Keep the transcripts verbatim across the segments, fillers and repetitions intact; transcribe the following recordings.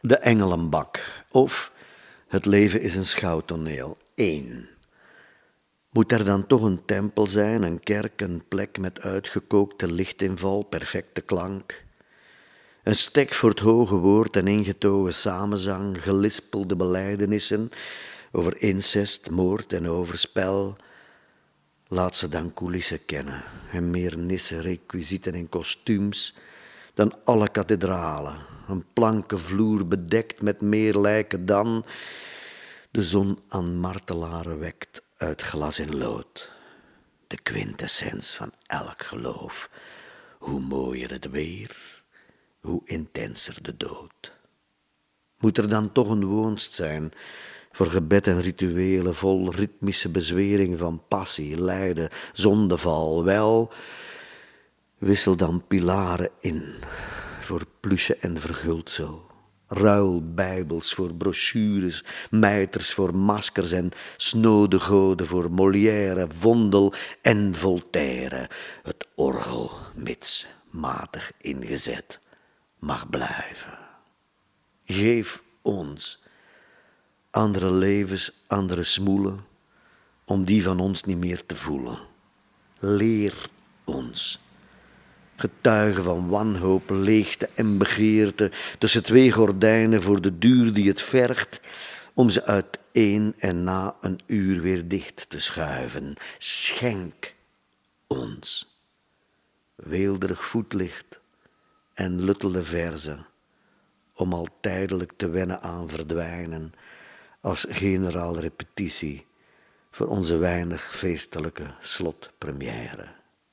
De Engelenbak of Het leven is een schouwtoneel. één. Moet er dan toch een tempel zijn, een kerk, een plek met uitgekookte lichtinval, perfecte klank? Een stek voor het hoge woord en ingetogen samenzang, gelispelde belijdenissen over incest, moord en overspel. Laat ze dan coulissen kennen en meer nissen, requisieten en kostuums dan alle kathedralen. Een planken vloer bedekt met meer lijken dan de zon aan martelaren wekt uit glas en lood. De quintessens van elk geloof. Hoe mooier het weer, hoe intenser de dood. Moet er dan toch een woonst zijn voor gebed en rituelen vol ritmische bezwering van passie, lijden, zondeval? Wel, wissel dan pilaren in voor plusje en verguldsel. Ruil bijbels voor brochures, mijters voor maskers en snode goden voor Molière, Vondel en Voltaire. Het orgel, mits matig ingezet, mag blijven. Geef ons andere levens, andere smoelen, om die van ons niet meer te voelen. Leer ons getuigen van wanhoop, leegte en begeerte, tussen twee gordijnen voor de duur die het vergt, om ze uiteen en na een uur weer dicht te schuiven. Schenk ons weelderig voetlicht en luttele verzen, om al tijdelijk te wennen aan verdwijnen, als generaal repetitie voor onze weinig feestelijke slotpremière.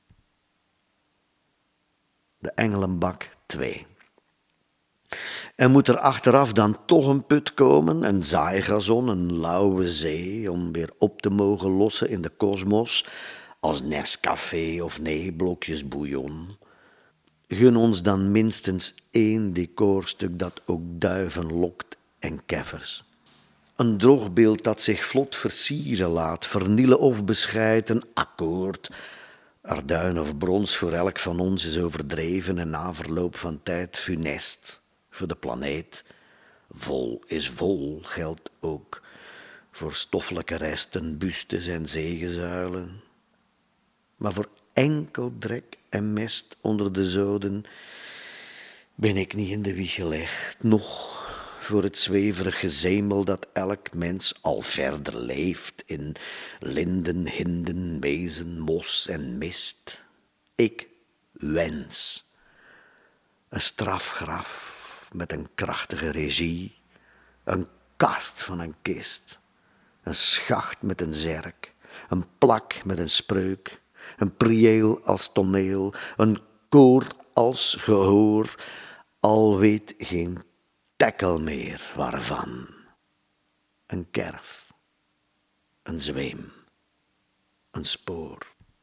De Engelenbak twee. En moet er achteraf dan toch een put komen, een zaaigazon, een lauwe zee, om weer op te mogen lossen in de kosmos, als Nescafé of nee, blokjes bouillon? Gun ons dan minstens één decorstuk dat ook duiven lokt en keffers. Een drogbeeld dat zich vlot versieren laat, vernielen of bescheiden, akkoord. Arduin of brons voor elk van ons is overdreven en na verloop van tijd funest voor de planeet. Vol is vol geldt ook voor stoffelijke resten, bustes en zegezuilen. Maar voor enkel drek en mest onder de zoden ben ik niet in de wieg gelegd, noch voor het zweverig gezemel dat elk mens al verder leeft in linden, hinden, mezen, mos en mist. Ik wens een strafgraf met een krachtige regie, een kast van een kist, een schacht met een zerk, een plak met een spreuk, een priëel als toneel, een koor als gehoor, al weet geen tekkel meer waarvan. Een kerf, een zweem, een spoor.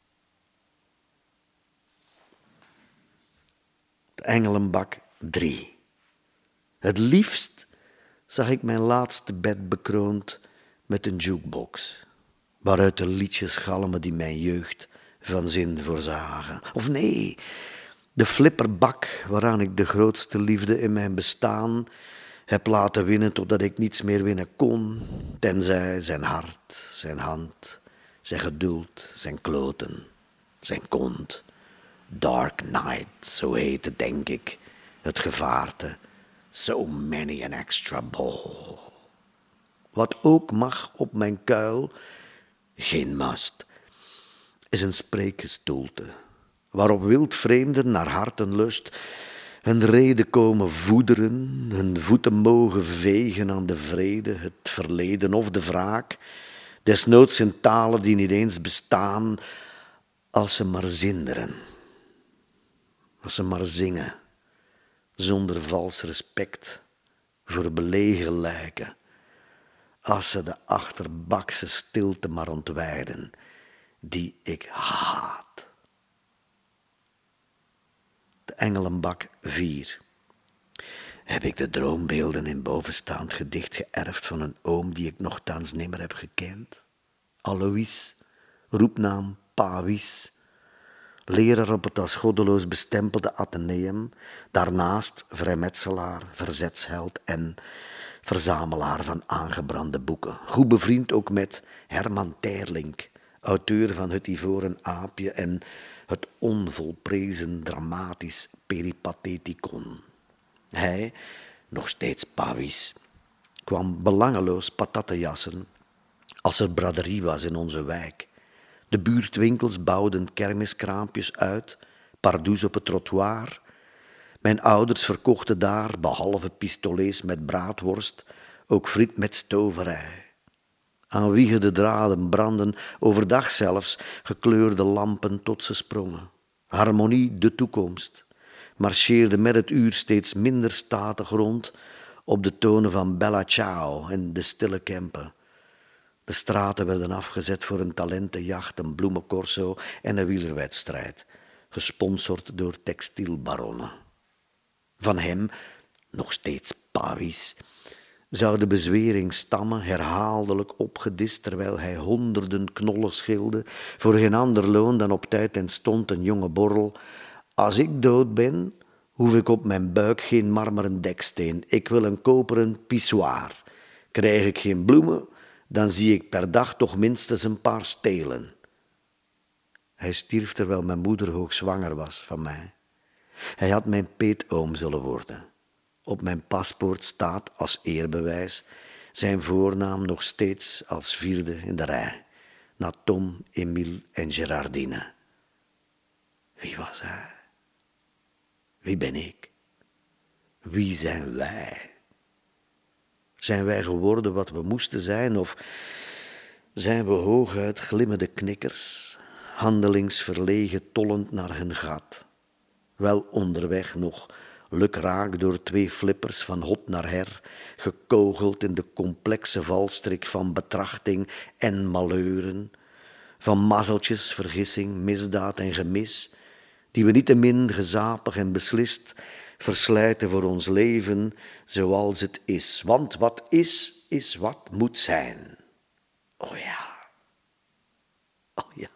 De Engelenbak drie. Het liefst zag ik mijn laatste bed bekroond met een jukebox, waaruit de liedjes galmen die mijn jeugd van zin voorzagen. Of nee, de flipperbak waaraan ik de grootste liefde in mijn bestaan heb laten winnen totdat ik niets meer winnen kon, tenzij zijn hart, zijn hand, zijn geduld, zijn kloten, zijn kont. Dark Knight, zo heette, denk ik, het gevaarte. So many an extra ball. Wat ook mag op mijn kuil, geen must, is een spreekgestoelte, waarop wildvreemden naar hartenlust hun reden komen voederen, hun voeten mogen vegen aan de vrede, het verleden of de wraak, desnoods in talen die niet eens bestaan, als ze maar zinderen, als ze maar zingen, zonder vals respect voor belegen lijken, als ze de achterbakse stilte maar ontwijden, die ik haat. De Engelenbak vier. Heb ik de droombeelden in bovenstaand gedicht geërfd van een oom die ik nochtans nimmer heb gekend? Alois, roepnaam Pawies, leraar op het als goddeloos bestempelde Atheneum, daarnaast vrijmetselaar, verzetsheld en verzamelaar van aangebrande boeken. Goed bevriend ook met Herman Terlink, auteur van Het Ivoren Aapje en het onvolprezen dramatisch Peripateticon. Hij, nog steeds pavis, kwam belangeloos patatten jassen als er braderie was in onze wijk. De buurtwinkels bouwden kermiskraampjes uit, pardoes op het trottoir. Mijn ouders verkochten daar, behalve pistolets met braadworst, ook friet met stoverij. Aan wiegende draden brandden, overdag zelfs, gekleurde lampen tot ze sprongen. Harmonie, de toekomst, marcheerde met het uur steeds minder statig rond op de tonen van Bella Ciao en de stille Kempen. De straten werden afgezet voor een talentenjacht, een bloemencorso en een wielerwedstrijd, gesponsord door textielbaronnen. Van hem, nog steeds pavis, zou de bezwering stammen, herhaaldelijk opgedist, terwijl hij honderden knollen schilde, voor geen ander loon dan op tijd en stond een jonge borrel. Als ik dood ben, hoef ik op mijn buik geen marmeren deksteen. Ik wil een koperen pissoir. Krijg ik geen bloemen, dan zie ik per dag toch minstens een paar stelen. Hij stierf terwijl mijn moeder hoogzwanger was van mij. Hij had mijn peetoom zullen worden. Op mijn paspoort staat als eerbewijs zijn voornaam nog steeds als vierde in de rij, na Tom, Emile en Gerardine. Wie was hij? Wie ben ik? Wie zijn wij? Zijn wij geworden wat we moesten zijn, of zijn we hooguit glimmende knikkers, handelingsverlegen tollend naar hun gat, wel onderweg nog lukraak door twee flippers van hot naar her, gekogeld in de complexe valstrik van betrachting en malheuren, van mazzeltjes, vergissing, misdaad en gemis, die we niettemin gezapig en beslist verslijten voor ons leven zoals het is. Want wat is, is wat moet zijn. Oh ja, oh ja.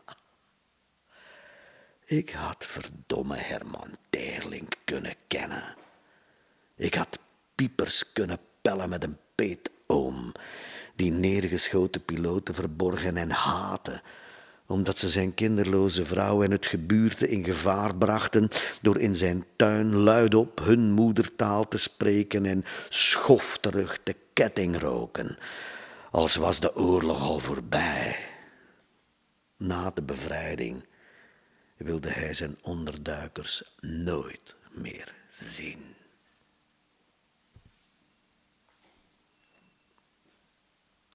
Ik had verdomme Herman Terlink kunnen kennen. Ik had piepers kunnen pellen met een peetoom, die neergeschoten piloten verborgen en haatte, omdat ze zijn kinderloze vrouw en het gebuurte in gevaar brachten door in zijn tuin luidop hun moedertaal te spreken en schofterig te kettingroken, als was de oorlog al voorbij. Na de bevrijding wilde hij zijn onderduikers nooit meer zien.